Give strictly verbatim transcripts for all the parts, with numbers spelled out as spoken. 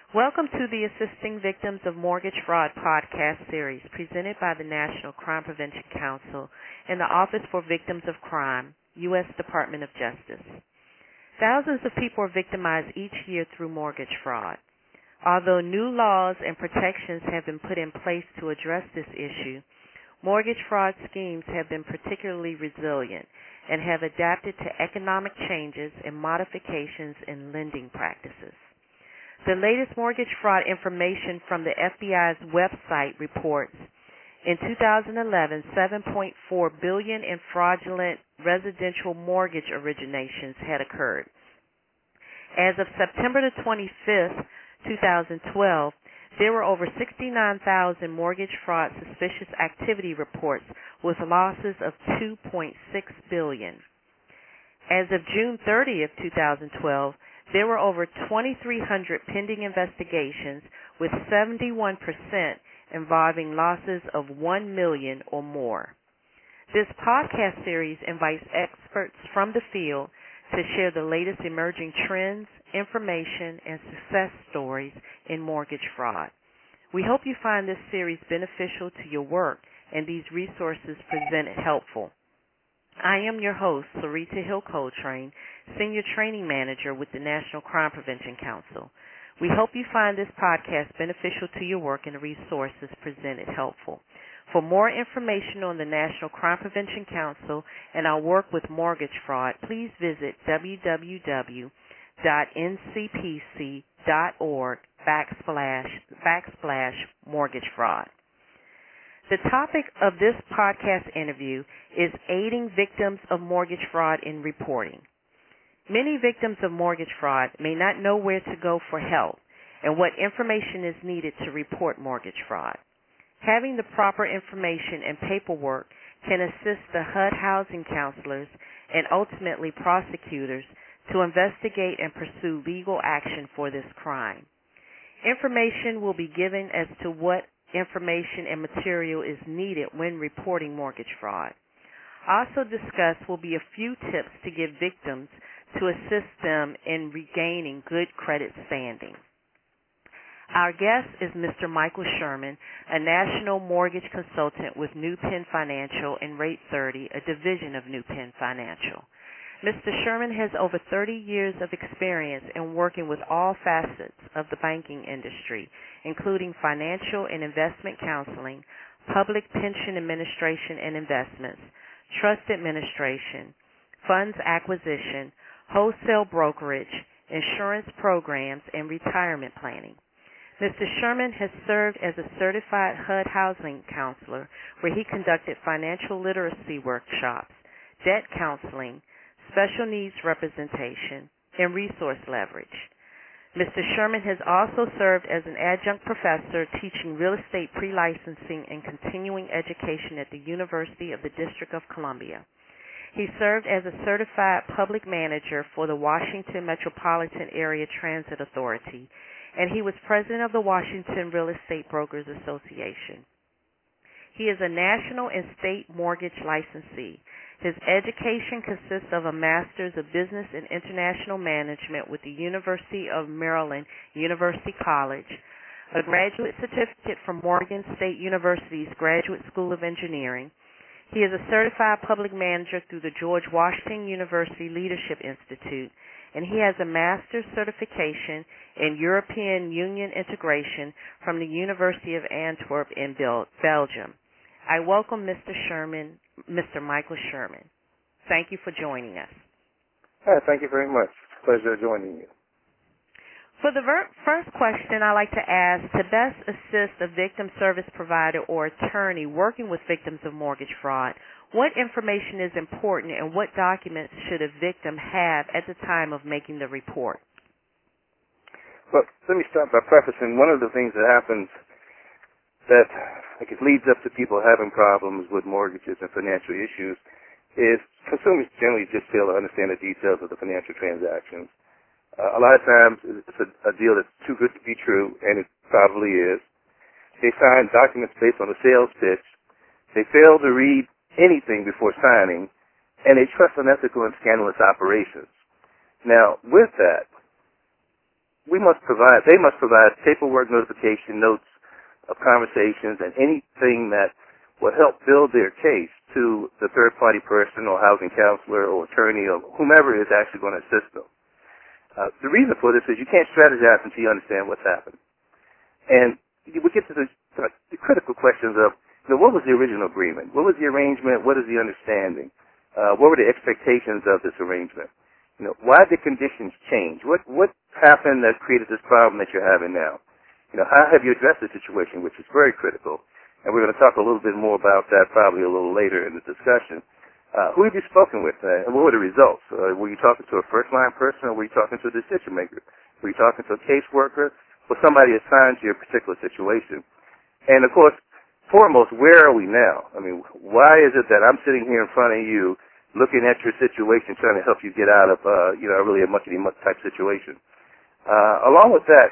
Welcome to the Assisting Victims of Mortgage Fraud podcast series presented by the National Crime Prevention Council and the Office for Victims of Crime, U S Department of Justice. Thousands of people are victimized each year through mortgage fraud. Although new laws and protections have been put in place to address this issue, mortgage fraud schemes have been particularly resilient and have adapted to economic changes and modifications in lending practices. The latest mortgage fraud information from the F B I's website reports in two thousand eleven, seven point four billion dollars in fraudulent residential mortgage originations had occurred. As of September the twenty-fifth, two thousand twelve, there were over sixty-nine thousand mortgage fraud suspicious activity reports with losses of two point six billion dollars. As of June thirtieth, two thousand twelve, there were over twenty-three hundred pending investigations with seventy-one percent involving losses of one million dollars or more. This podcast series invites experts from the field to share the latest emerging trends, information, and success stories in mortgage fraud. We hope you find this series beneficial to your work and these resources presented helpful. I am your host, Sarita Hill Coltrane, Senior Training Manager with the National Crime Prevention Council. We hope you find this podcast beneficial to your work and the resources presented helpful. For more information on the National Crime Prevention Council and our work with mortgage fraud, please visit www.ncpc.org backslash backslash mortgage fraud. The topic of this podcast interview is aiding victims of mortgage fraud in reporting. Many victims of mortgage fraud may not know where to go for help and what information is needed to report mortgage fraud. Having the proper information and paperwork can assist the H U D housing counselors and ultimately prosecutors to investigate and pursue legal action for this crime. Information will be given as to what information and material is needed when reporting mortgage fraud. Also discussed will be a few tips to give victims to assist them in regaining good credit standing. Our guest is Mister Michael Sherman, a national mortgage consultant with New Penn Financial and Rate thirty, a division of New Penn Financial. Mister Sherman has over thirty years of experience in working with all facets of the banking industry, including financial and investment counseling, public pension administration and investments, trust administration, funds acquisition, wholesale brokerage, insurance programs, and retirement planning. Mister Sherman has served as a certified H U D housing counselor where he conducted financial literacy workshops, debt counseling, special needs representation, and resource leverage. Mister Sherman has also served as an adjunct professor teaching real estate pre-licensing and continuing education at the University of the District of Columbia. He served as a certified public manager for the Washington Metropolitan Area Transit Authority, and he was president of the Washington Real Estate Brokers Association. He is a national and state mortgage licensee. His education consists of a Master's of Business and International Management with the University of Maryland University College, a graduate certificate from Morgan State University's Graduate School of Engineering. He is a certified public manager through the George Washington University Leadership Institute, and he has a master's certification in European Union integration from the University of Antwerp in Bel- Belgium. I welcome Mister Sherman, Mister Michael Sherman. Thank you for joining us. Hi, thank you very much. Pleasure joining you. For the ver- first question, I like to ask, to best assist a victim service provider or attorney working with victims of mortgage fraud, what information is important and what documents should a victim have at the time of making the report? Well, let me start by prefacing one of the things that happens that like it leads up to people having problems with mortgages and financial issues is consumers generally just fail to understand the details of the financial transactions. Uh, a lot of times it's a, a deal that's too good to be true, and it probably is. They sign documents based on a sales pitch. They fail to read anything before signing, and they trust unethical and scandalous operations. Now, with that, we we must provide, they must provide paperwork notification notes of conversations and anything that will help build their case to the third-party person or housing counselor or attorney or whomever is actually going to assist them. Uh, the reason for this is you can't strategize until you understand what's happened. And we get to the, uh, the critical questions of, you know, what was the original agreement? What was the arrangement? What is the understanding? Uh, what were the expectations of this arrangement? You know, why did conditions change? What what happened that created this problem that you're having now? You know, how have you addressed the situation, which is very critical? And we're going to talk a little bit more about that probably a little later in the discussion. Uh, who have you spoken with, uh, and what were the results? Uh, were you talking to a first-line person, or were you talking to a decision-maker? Were you talking to a caseworker, or somebody assigned to your particular situation? And, of course, foremost, where are we now? I mean, why is it that I'm sitting here in front of you looking at your situation, trying to help you get out of, uh, you know, really a muckety-muck type situation? Uh, along with that,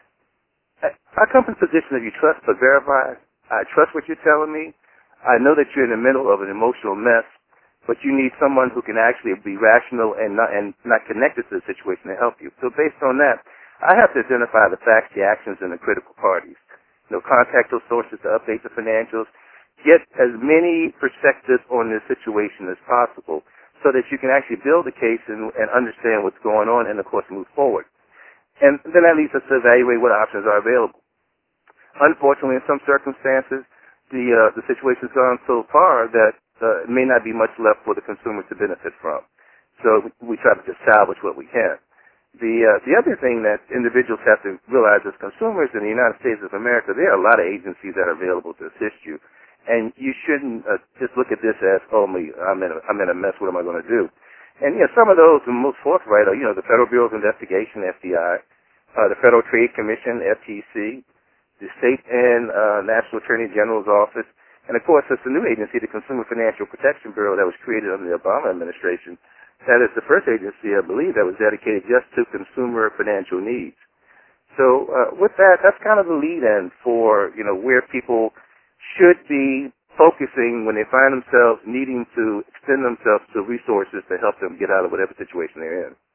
I, I come from a position of you trust but verify. I trust what you're telling me. I know that you're in the middle of an emotional mess, but you need someone who can actually be rational and not, and not connected to the situation to help you. So based on that, I have to identify the facts, the actions, and the critical parties. You know, contact those sources to update the financials. Get as many perspectives on this situation as possible so that you can actually build a case and, and understand what's going on and, of course, move forward. And then that leads us to evaluate what options are available. Unfortunately, in some circumstances, the uh, the situation's gone so far that uh, it may not be much left for the consumer to benefit from. So we, we try to just salvage what we can. The uh, the other thing that individuals have to realize as consumers in the United States of America, there are a lot of agencies that are available to assist you, and you shouldn't uh, just look at this as, oh, me, I'm in a, I'm in a mess. What am I going to do? And you know, some of those, the most forthright, are you know the Federal Bureau of Investigation, F B I, uh, the Federal Trade Commission, F T C, the State and uh, National Attorney General's Office, and of course, it's a new agency, the Consumer Financial Protection Bureau, that was created under the Obama administration. That is the first agency, I believe, that was dedicated just to consumer financial needs. So uh, with that, that's kind of the lead-in for, you know, where people should be focusing when they find themselves needing to extend themselves to resources to help them get out of whatever situation they're in.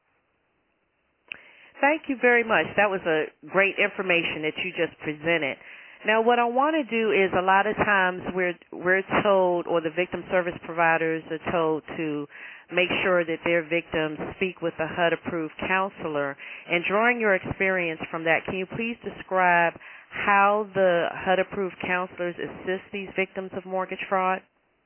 Thank you very much. That was a great information that you just presented. Now, what I want to do is a lot of times we're we're told, or the victim service providers are told, to make sure that their victims speak with a H U D-approved counselor. And drawing your experience from that, can you please describe how the H U D-approved counselors assist these victims of mortgage fraud?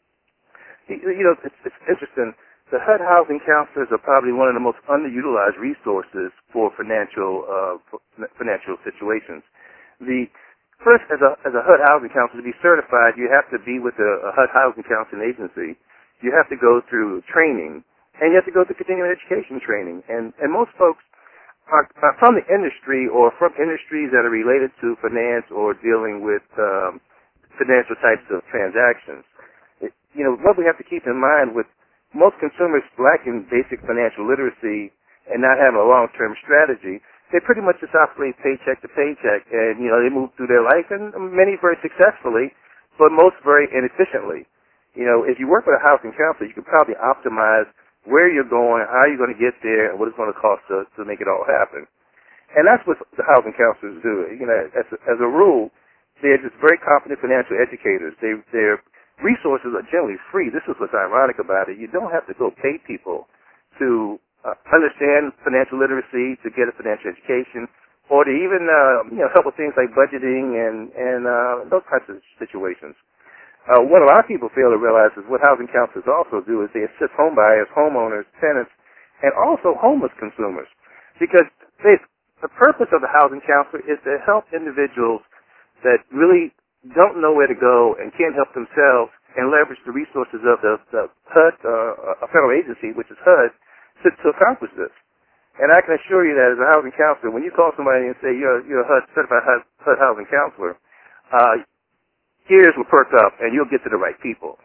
You know, it's, it's interesting. The H U D housing counselors are probably one of the most underutilized resources for financial uh, for financial situations. The First, as a, as a H U D housing counselor, to be certified, you have to be with a, a H U D housing counseling agency. You have to go through training, and you have to go through continuing education training. And, and most folks are, are from the industry or from industries that are related to finance or dealing with um, financial types of transactions. It, you know, what we have to keep in mind with most consumers lacking basic financial literacy and not having a long-term strategy, they pretty much just operate paycheck to paycheck, and, you know, they move through their life, and many very successfully, but most very inefficiently. You know, if you work with a housing counselor, you can probably optimize where you're going, how you're going to get there, and what it's going to cost to, to make it all happen. And that's what the housing counselors do. You know, as a, as a rule, they're just very competent financial educators. They, their resources are generally free. This is what's ironic about it. You don't have to go pay people to Uh, understand financial literacy, to get a financial education, or to even uh, you know help with things like budgeting and and uh, those types of situations. Uh, what a lot of people fail to realize is what housing counselors also do is they assist home buyers, homeowners, tenants, and also homeless consumers, because they, the purpose of the housing counselor is to help individuals that really don't know where to go and can't help themselves and leverage the resources of the, the H U D, uh, a federal agency, which is H U D, To, to accomplish this. And I can assure you that as a housing counselor, when you call somebody and say you're, you're a H U D, certified H U D housing counselor, uh, ears will perk up and you'll get to the right people.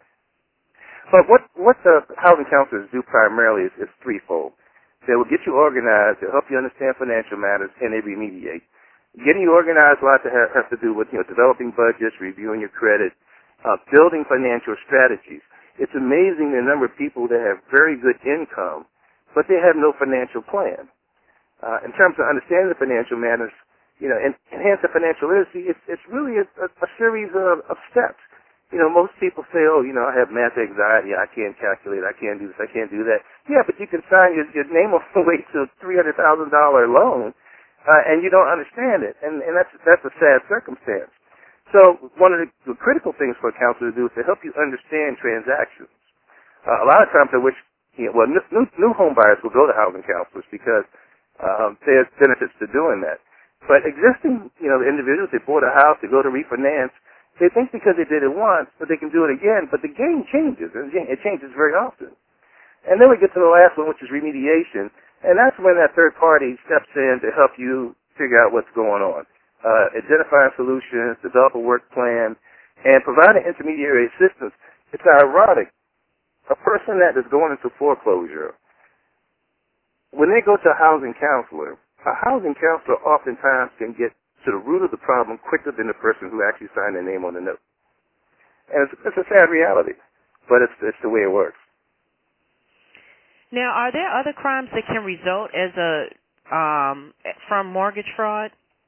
But what, what the housing counselors do primarily is, is threefold. They will get you organized, they'll help you understand financial matters, and they remediate. Getting you organized a lot to have, has to do with, you know, developing budgets, reviewing your credit, uh, building financial strategies. It's amazing the number of people that have very good income, but they have no financial plan. Uh, in terms of understanding the financial matters, you know, and enhance the financial literacy, it's, it's really a, a, a series of, of steps. You know, most people say, oh, you know, I have math anxiety, I can't calculate, I can't do this, I can't do that. Yeah, but you can sign your, your name on the way to a three hundred thousand dollars loan, uh, and you don't understand it, and, and that's, that's a sad circumstance. So one of the, the critical things for a counselor to do is to help you understand transactions. Uh, a lot of times I wish, you know, well, new, new, new home buyers will go to housing counselors because um, there's benefits to doing that. But existing, you know, individuals, they bought a house, they go to refinance, they think because they did it once, that they can do it again, but the game changes, and it changes very often. And then we get to the last one, which is remediation, and that's when that third party steps in to help you figure out what's going on. Uh, identify solutions, develop a work plan, and provide an intermediary assistance. It's ironic. A person that is going into foreclosure, when they go to a housing counselor, a housing counselor oftentimes can get to the root of the problem quicker than the person who actually signed their name on the note. And it's, it's a sad reality, but it's, it's the way it works. Now, are there other crimes that can result as a um, from mortgage fraud?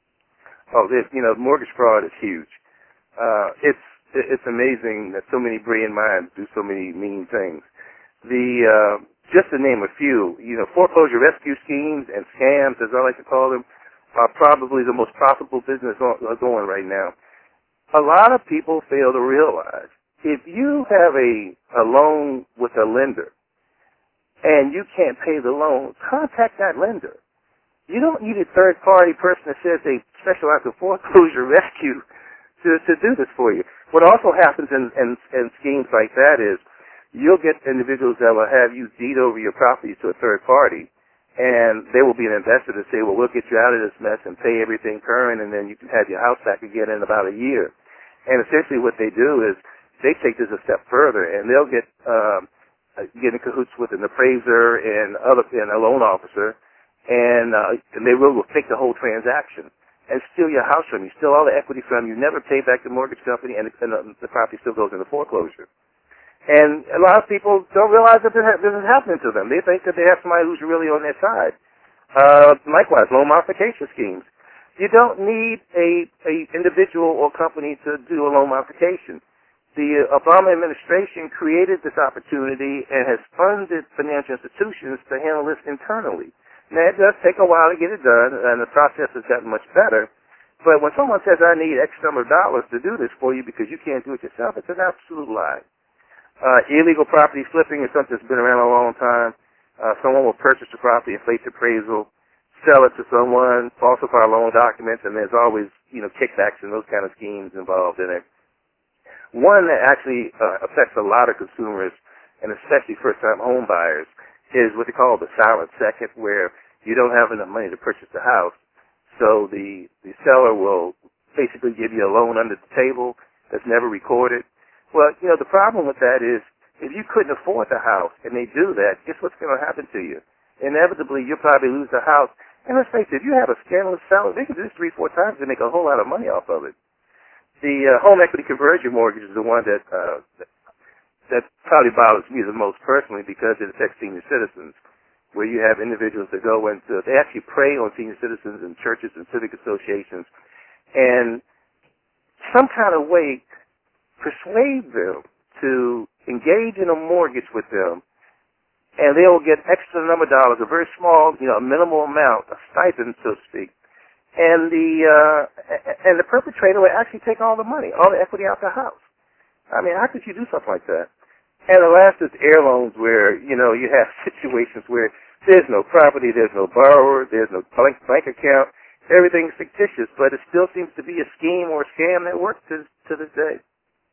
Oh, you know, mortgage fraud is huge. Uh, it's it's amazing that so many brilliant minds do so many mean things. The uh, just to name a few, you know, foreclosure rescue schemes and scams, as I like to call them, are probably the most profitable business going right now. A lot of people fail to realize if you have a, a loan with a lender and you can't pay the loan, contact that lender. You don't need a third-party person that says they specialize in foreclosure rescue to, to do this for you. What also happens in, in, in schemes like that is you'll get individuals that will have you deed over your property to a third party, and they will be an investor to say, well, we'll get you out of this mess and pay everything current, and then you can have your house back again in about a year. And essentially what they do is they take this a step further, and they'll get um, get in cahoots with an appraiser and other and a loan officer, and, uh, and they will, will take the whole transaction and steal your house from you, steal all the equity from you, never pay back the mortgage company, and, and uh, the property still goes into foreclosure. And a lot of people don't realize that this is happening to them. They think that they have somebody who's really on their side. Uh, likewise, loan modification schemes. You don't need a, a individual or company to do a loan modification. The Obama administration created this opportunity and has funded financial institutions to handle this internally. Now, it does take a while to get it done, and the process has gotten much better. But when someone says, I need X number of dollars to do this for you because you can't do it yourself, it's an absolute lie. Uh, illegal property flipping is something that's been around a long time. Uh, someone will purchase the property, inflate the appraisal, sell it to someone, falsify loan documents, and there's always, you know, kickbacks and those kind of schemes involved in it. One that actually uh, affects a lot of consumers, and especially first-time home buyers, is what they call the silent second, where you don't have enough money to purchase the house. So the, the seller will basically give you a loan under the table that's never recorded. Well, you know, the problem with that is if you couldn't afford the house and they do that, guess what's going to happen to you? Inevitably, you'll probably lose the house. And let's face it, if you have a scandalous seller, they can do this three, four times and make a whole lot of money off of it. The uh, home equity conversion mortgage is the one that, uh, that that probably bothers me the most personally because it affects senior citizens, where you have individuals that go into, they actually prey on senior citizens in churches and civic associations, and some kind of way persuade them to engage in a mortgage with them, and they will get extra number of dollars, a very small, you know, a minimal amount, a stipend, so to speak, and the uh, and the perpetrator will actually take all the money, all the equity out the house. I mean, how could you do something like that? And the last is heir loans, where, you know, you have situations where there's no property, there's no borrower, there's no bank, bank account, everything's fictitious, but it still seems to be a scheme or a scam that works to, to this day.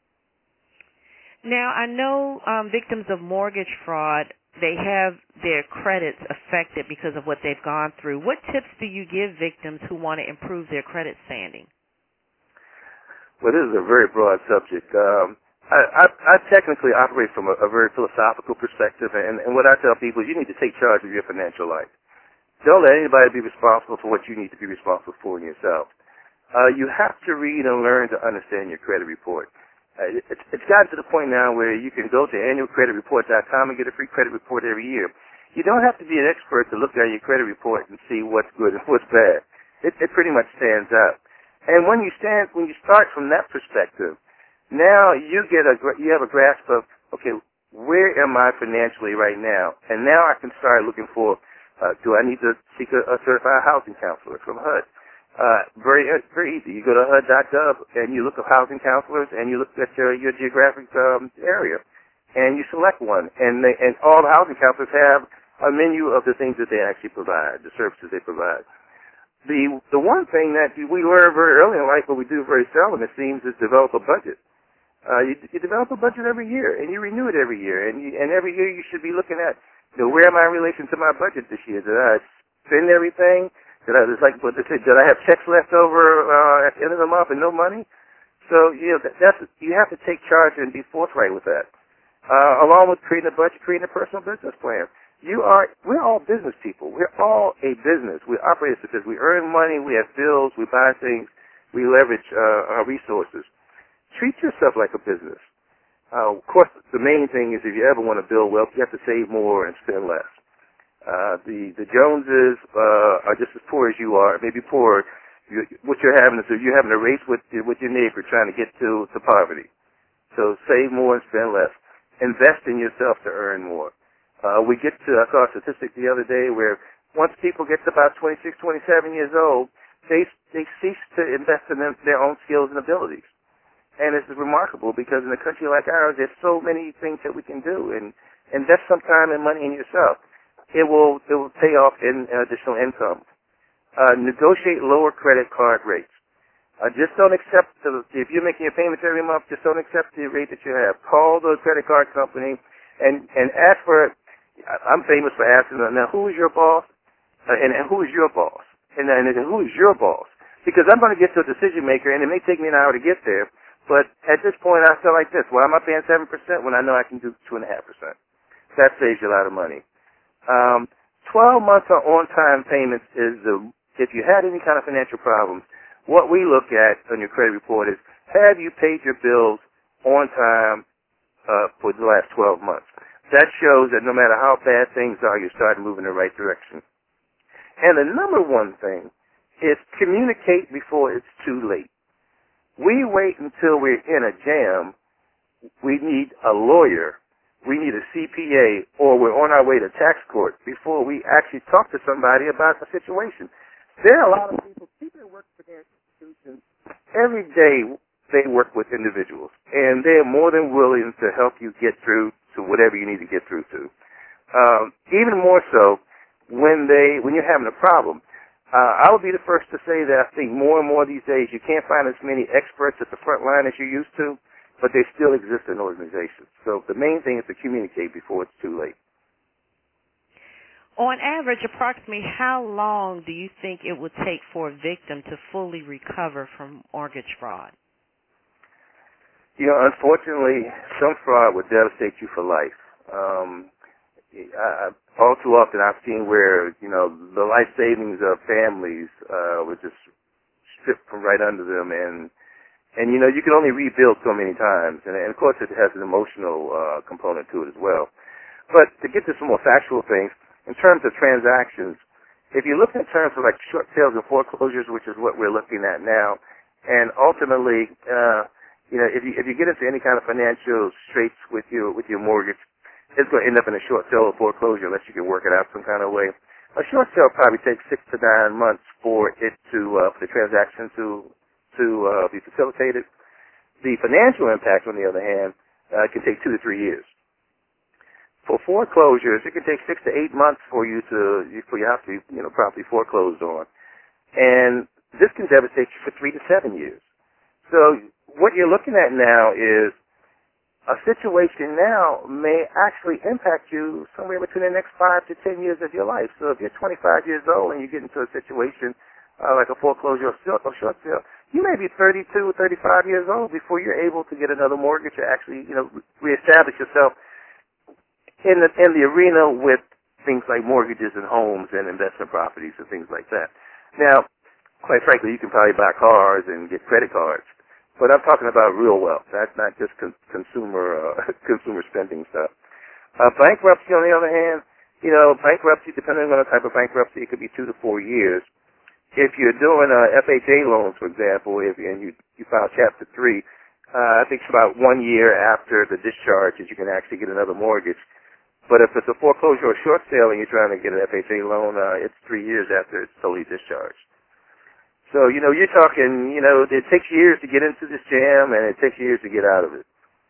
Now, I know um, victims of mortgage fraud, they have their credits affected because of what they've gone through. What tips do you give victims who want to improve their credit standing? Well, this is a very broad subject. Um, I, I, I technically operate from a, a very philosophical perspective, and, and what I tell people is you need to take charge of your financial life. Don't let anybody be responsible for what you need to be responsible for in yourself. Uh, you have to read and learn to understand your credit report. Uh, it's, it's gotten to the point now where you can go to annual credit report dot com and get a free credit report every year. You don't have to be an expert to look at your credit report and see what's good and what's bad. It, it pretty much stands out. And when you stand, when you start from that perspective, now you get a, you have a grasp of, okay, where am I financially right now? And now I can start looking for, uh, do I need to seek a, a certified housing counselor from H U D? Uh, very, very easy. You go to H U D dot gov and you look at housing counselors and you look at your, your geographic um, area and you select one. And they, and all the housing counselors have a menu of the things that they actually provide, the services they provide. The the one thing that we learn very early in life, but we do very seldom, it seems, is develop a budget. Uh, you, you develop a budget every year, and you renew it every year, and you, and every year you should be looking at, you know, where am I in relation to my budget this year? Did I spend everything? Did I, it's like what they say, did I have checks left over uh, at the end of the month and no money? So, you know, that, that's you have to take charge and be forthright with that, uh, along with creating a budget, creating a personal business plan. You are, we're all business people. We're all a business. We operate as a business. We earn money. We have bills. We buy things. We leverage uh, our resources. Treat yourself like a business. Uh, of course, the main thing is if you ever want to build wealth, you have to save more and spend less. Uh, the the Joneses uh, are just as poor as you are, maybe poorer. You, what you're having is you're having a race with with your neighbor trying to get to, to poverty. So save more and spend less. Invest in yourself to earn more. Uh, we get to, I saw a statistic the other day where once people get to about twenty-six, twenty-seven years old, they they cease to invest in them, their own skills and abilities. And it's remarkable because in a country like ours, there's so many things that we can do. And invest some time and money in yourself. It will it will pay off in additional income. Uh, negotiate lower credit card rates. Uh, just don't accept, the, if you're making your payments every month, just don't accept the rate that you have. Call the credit card company and, and ask for, I'm famous for asking them, now who is your boss? Uh, and, and who is your boss? And, and, and who is your boss? Because I'm going to get to a decision maker, and it may take me an hour to get there, but at this point I feel like this. Why am I paying seven percent when I know I can do two point five percent? That saves you a lot of money. Um, twelve months of on-time payments is the, if you had any kind of financial problems, what we look at on your credit report is, have you paid your bills on time uh, for the last twelve months? That shows that no matter how bad things are, you start moving in the right direction. And the number one thing is communicate before it's too late. We wait until we're in a jam. We need a lawyer. We need a C P A, or we're on our way to tax court before we actually talk to somebody about the situation. There are a lot of people, people that work for their institutions, every day they work with individuals, and they're more than willing to help you get through to whatever you need to get through to. Um, even more so when they when you're having a problem. Uh, I would be the first to say that I think more and more these days you can't find as many experts at the front line as you used to, but they still exist in organizations. So the main thing is to communicate before it's too late. On average, approximately how long do you think it would take for a victim to fully recover from mortgage fraud? You know, unfortunately, some fraud would devastate you for life. Um, I, I, all too often I've seen where, you know, the life savings of families uh, were just stripped from right under them. And, and you know, you can only rebuild so many times. And, and of course, it has an emotional uh, component to it as well. But to get to some more factual things, in terms of transactions, if you look in terms of like short sales and foreclosures, which is what we're looking at now, and ultimately, uh, you know, if you if you get into any kind of financial straits with your with your mortgage, it's going to end up in a short sale or foreclosure unless you can work it out some kind of way. A short sale probably takes six to nine months for it to uh, for the transaction to to uh, be facilitated. The financial impact, on the other hand, uh, can take two to three years. For foreclosures, it can take six to eight months for you to for you have to you know properly foreclosed on, and this can devastate you for three to seven years. So what you're looking at now is a situation now may actually impact you somewhere between the next five to ten years of your life. So if you're twenty-five years old and you get into a situation uh, like a foreclosure or short sale, you may be thirty-two, thirty-five years old before you're able to get another mortgage or actually, you know, reestablish yourself in the in the arena with things like mortgages and homes and investment properties and things like that. Now, quite frankly, you can probably buy cars and get credit cards. But I'm talking about real wealth. That's not just con- consumer uh, consumer spending stuff. Uh, bankruptcy, on the other hand, you know, bankruptcy, depending on the type of bankruptcy, it could be two to four years. If you're doing a F H A loans, for example, if and you you file Chapter three, uh, I think it's about one year after the discharge that you can actually get another mortgage. But if it's a foreclosure or short sale and you're trying to get an F H A loan, uh, it's three years after it's totally discharged. So, you know, you're talking, you know, it takes years to get into this jam and it takes years to get out of it.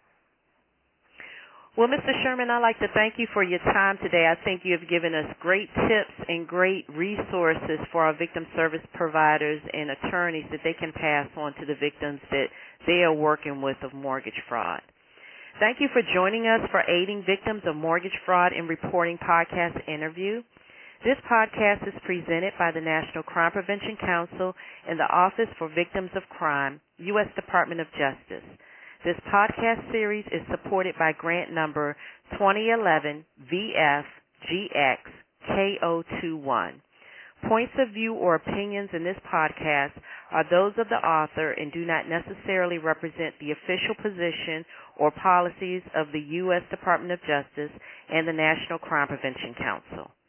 Well, Mister Sherman, I'd like to thank you for your time today. I think you have given us great tips and great resources for our victim service providers and attorneys that they can pass on to the victims that they are working with of mortgage fraud. Thank you for joining us for Aiding Victims of Mortgage Fraud and Reporting podcast interview. This podcast is presented by the National Crime Prevention Council and the Office for Victims of Crime, U S Department of Justice. This podcast series is supported by grant number twenty eleven V F G X K zero two one. Points of view or opinions in this podcast are those of the author and do not necessarily represent the official position or policies of the U S Department of Justice and the National Crime Prevention Council.